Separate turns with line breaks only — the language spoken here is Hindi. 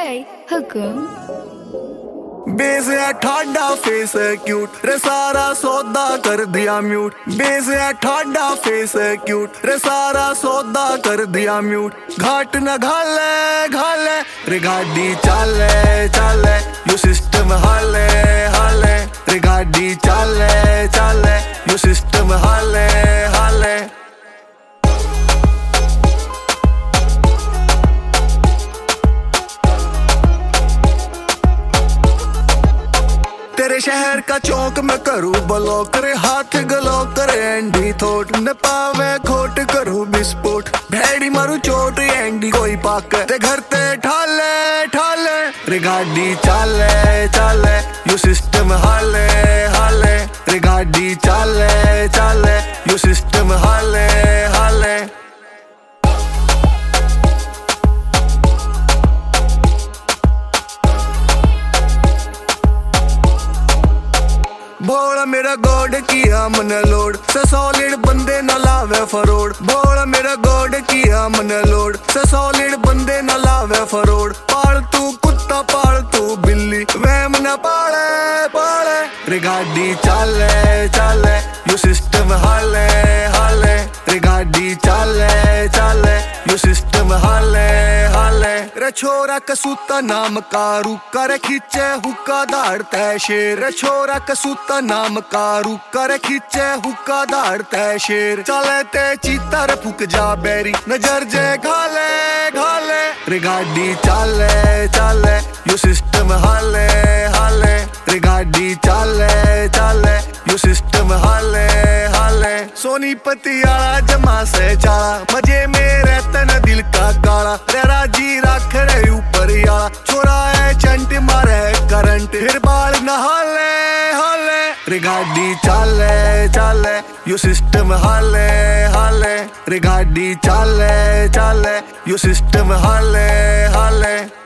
Hey, हुकुम।
बेस है ठाडा फेस है क्यूट रे सारा सौदा कर दिया म्यूट। बेस है ठाडा फेस है क्यूट रे सारा सौदा कर दिया म्यूट। घाट न घाले घाले रे गाड़ी चाले चाले यो सिस्टम हाले हाले रे गाड़ी चाले चाले यो सिस्टम हाले हाले। तेरे शहर का चौक में करूँ ब्लॉक रे हाथ गलो करे एंडी थोट न पावे खोट करूँ विस्फोट। भेड़ी मारू चोट एंडी कोई पाक ते घर ते ठाले ठाले रे गाड़ी चाले चाले यो सिस्टम हाले हाले रे गाड़ी चाले चाले यो सिस्टम हाले हाले। बोला मेरा गॉड किया मन लोड से सॉलिड बंदे न लावे फरोड। बोला मेरा गॉड किया मन लोड से सॉलिड बंदे न लावे फरोड। पालतू कुत्ता पालतू बिल्ली वहम न पाले पाले रे गाड़ी चाले चाले यो सिस्टम हाले हाले रे गाड़ी चाले चाले यो सिस्टम हाले हाले। रे छोरा कसूता नाम कारू कर खींचे हुक्का दाड़ता शेर। रे छोरा कसूता नाम कारू कर खींचे हुक्का दाड़ता शेर। चले ते चीता रे फुक जा बैरी नजर जे घाले घाले रे गाड़ी चाले चाले यो सिस्टम हाले हाले रे गाड़ी चाले चाले यो सिस्टम हाले हाले। सोनीपति आला जमा से चाला मजे में रहता न दिल का काला रे राजी रख रे ऊपर याला। छोरा है चंट मारे करंट फिर बाल न हाले हाले रे गाड़ी चाले चाले यो सिस्टम हाले हाले रे गाड़ी चाले चाले यो सिस्टम हाले हाले।